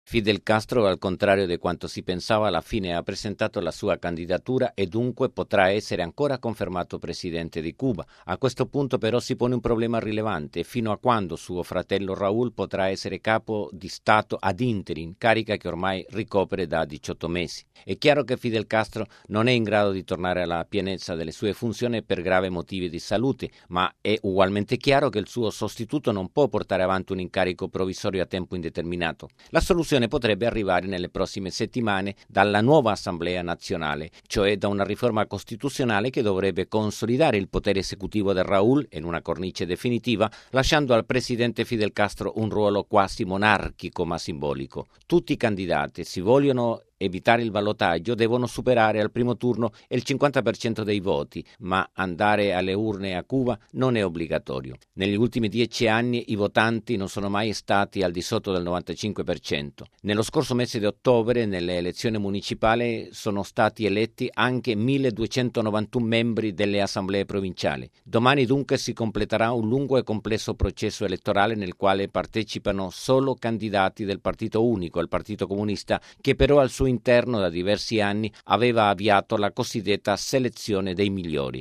Fidel Castro, al contrario di quanto si pensava, alla fine ha presentato la sua candidatura e dunque potrà essere ancora confermato presidente di Cuba. A questo punto però si pone un problema rilevante: fino a quando suo fratello Raúl potrà essere capo di Stato ad interim, carica che ormai ricopre da 18 mesi. È chiaro che Fidel Castro non è in grado di tornare alla pienezza delle sue funzioni per gravi motivi di salute, ma è ugualmente chiaro che il suo sostituto non può portare avanti un incarico provvisorio a tempo indeterminato. La soluzione potrebbe arrivare nelle prossime settimane dalla nuova Assemblea nazionale, cioè da una riforma costituzionale che dovrebbe consolidare il potere esecutivo del Raúl in una cornice definitiva, lasciando al presidente Fidel Castro un ruolo quasi monarchico ma simbolico. Tutti i candidati, se vogliono evitare il ballottaggio, devono superare al primo turno il 50% dei voti, ma andare alle urne a Cuba non è obbligatorio. Negli ultimi 10 anni i votanti non sono mai stati al di sotto del 95%. Nello scorso mese di ottobre, nelle elezioni municipali, sono stati eletti anche 1291 membri delle assemblee provinciali. Domani dunque si completerà un lungo e complesso processo elettorale nel quale partecipano solo candidati del partito unico, il Partito Comunista, che però al suo interno da diversi anni aveva avviato la cosiddetta selezione dei migliori.